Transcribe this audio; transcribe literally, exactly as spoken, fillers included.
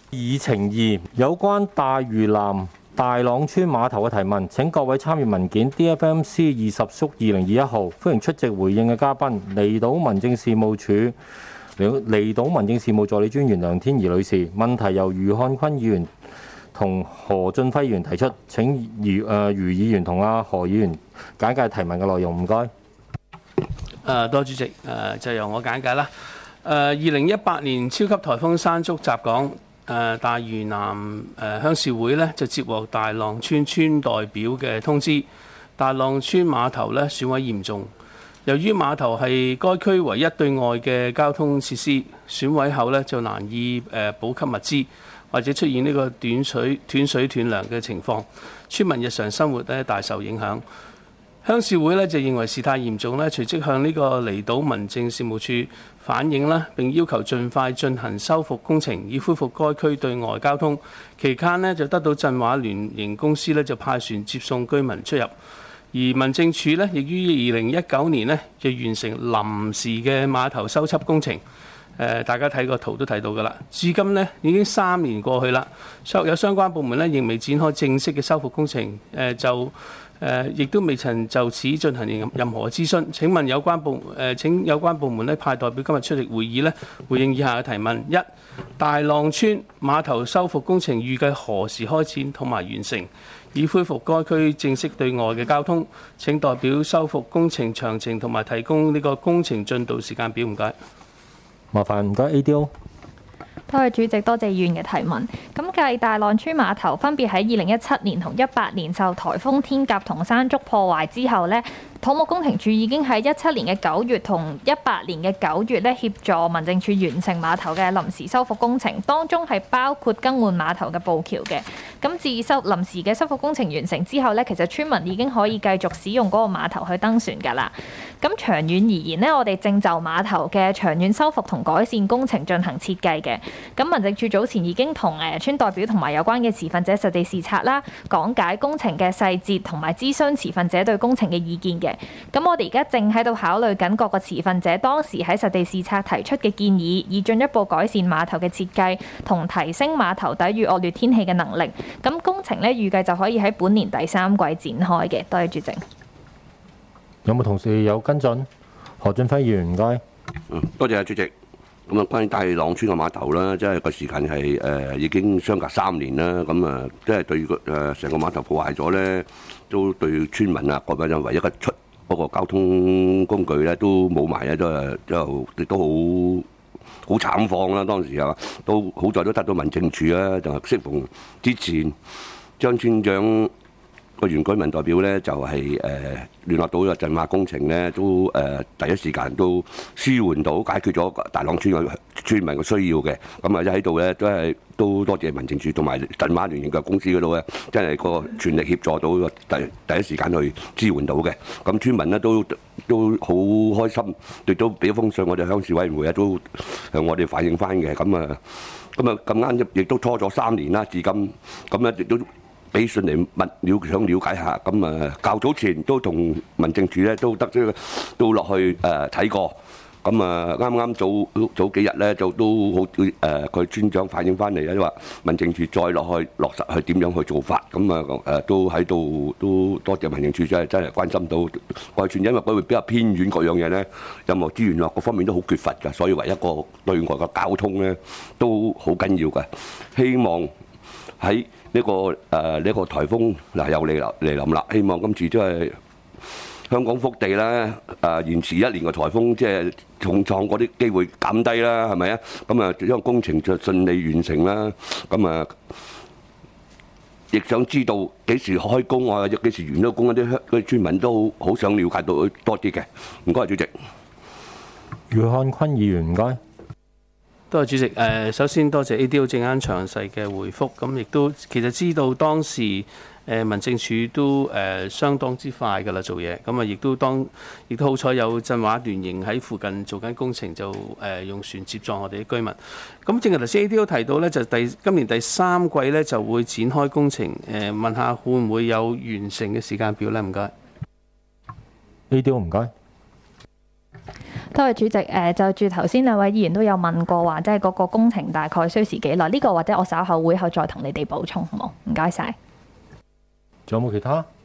議程二，有關大嶼南大朗村碼頭嘅提問，請各位參閱文件 D F M C 二十縮二零二一號，歡迎出席回應嘅嘉賓，離島民政事務處離島民政事務助理專員梁天怡女士。問題由余漢坤議員同何俊輝議員提出，請余誒余議員同阿何議員簡介提問嘅內容，唔該。 誒、呃，多謝主席，誒、呃、就由我簡介啦。誒、呃，二零一八年超級颱風山竹襲港，誒、呃、大嶼南誒、呃、鄉事會咧就接獲大浪村村代表嘅通知，大浪村碼頭咧損毀嚴重。由於碼頭係該區唯一對外嘅交通設施，損毀後咧就難以誒補給物資，或者出現呢個斷水斷水斷糧嘅情況，村民日常生活咧大受影響。鄉事會咧就認為事態嚴重咧，隨即向呢個離島民政事務處反映啦，並要求盡快進行修復工程，以恢復該區對外交通。期間咧就得到振華聯營公司咧就派船接送居民出入。而民政處咧，亦於二零一九年咧就完成臨時嘅碼頭修葺工程。誒、呃，大家睇個圖都睇到㗎啦。至今咧已經三年過去啦，所有相關部門咧仍未展開正式嘅修復工程。誒、呃、就誒、呃、亦都未曾就此進行任任何諮詢。請問有關部誒、呃、請有關部門咧派代表今日出席會議咧，回應以下嘅提問：一、大浪村碼頭修復工程預計何時開展同埋完成？以恢復該區正式對外嘅交通。請代表修復工程詳情同埋提供呢個工程進度時間表，唔該。 麻煩唔該 A D O。 多謝主席，多謝議員嘅提問。咁繼大浪村碼頭分別喺二零一七年同一八年受颱風天鴿同山竹破壞之後呢，土木工程處已經喺一七年嘅九月同一八年嘅九月咧協助民政處完成碼頭嘅臨時修復工程，當中係包括更換碼頭嘅步橋嘅。咁自修臨時嘅修復工程完成之後呢，其實村民已經可以繼續使用嗰個碼頭去登船㗎啦。咁長遠而言呢，我哋正就碼頭嘅長遠修復同改善工程進行設計嘅。咁民政處早前已經同誒村代表同埋有關嘅持份者實地視察啦，講解工程嘅細節同埋諮詢持份者對工程嘅意見嘅。咁我哋而家正喺度考慮緊各個持份者當時喺實地視察提出嘅建議，以進一步改善碼頭嘅設計同提升碼頭抵禦惡劣天氣嘅能力。咁工程咧預計就可以喺本年第三季展開嘅。多謝主席。 有冇同事有跟進？何俊輝議員唔該。 嗯，多謝啊主席。咁啊，關於大浪村嘅碼頭啦，即係個時間係誒、呃、已經相隔三年啦。咁啊，即係對個誒成個碼頭破壞咗咧，都對村民啊各位就唯一嘅出嗰個交通工具咧都冇埋咧，都係就亦都好好慘況啦。當時啊，都好在都得到民政處啊，就係適逢之前張村長個原居民代表咧就係、是、誒、呃、聯絡到個振華工程咧，都誒、呃、第一時間都舒緩到解決咗大浪村嘅村民嘅需要嘅。咁啊，喺度咧都係都多謝民政處同埋振華聯營嘅公司嗰度咧，真係個全力協助到第第一時間去支援到嘅。咁村民咧都都好開心，亦都俾封信我哋鄉事委員會啊，都向我哋反映翻嘅。咁啊咁啊咁啱亦都拖咗三年啦，至今咁咧亦都俾信嚟問了想了解下，咁啊較早前都同民政處咧都得咗都落去誒睇過，咁啊啱啱早早幾日咧就都好誒佢村長反映翻嚟咧話民政處再落去落實去點樣去做法，咁啊誒都喺度都多謝民政處真係真係關心到外村，因為佢會比較偏遠各樣嘢咧，任何資源啊各方面都好缺乏㗎，所以唯一個對外嘅交通咧都好緊要㗎，希望喺呢、這個誒呢、呃這個颱風嗱又嚟嚟臨啦，希望今次都係香港福地啦，誒、呃、延遲一年嘅颱風，即係重創嗰啲機會減低啦，係咪啊？咁啊，將工程就順利完成啦。咁啊，亦想知道幾時開工啊，幾時完咗工嗰啲嗰啲村民都好想了解到多啲嘅。唔該，主席。 余漢坤議員唔該。 多謝主席。誒，首先多謝 A D O 陣間詳細嘅回覆。咁亦都其實知道當時誒民政處都誒相當之快㗎啦做嘢。咁啊，亦都當亦都好彩有振華聯營喺附近做緊工程，就誒用船接載我哋啲居民。咁正如頭先 A D O 提到咧，就第今年第三季咧就會展開工程。誒，問下會唔會有完成嘅時間表咧？唔該。 A D O 唔該。 多謝主席。誒就住頭先兩位議員都有問過話，即係嗰個工程大概需時幾耐？呢個或者我稍後會後再同你哋補充，好冇？唔該晒。 仲有冇其他？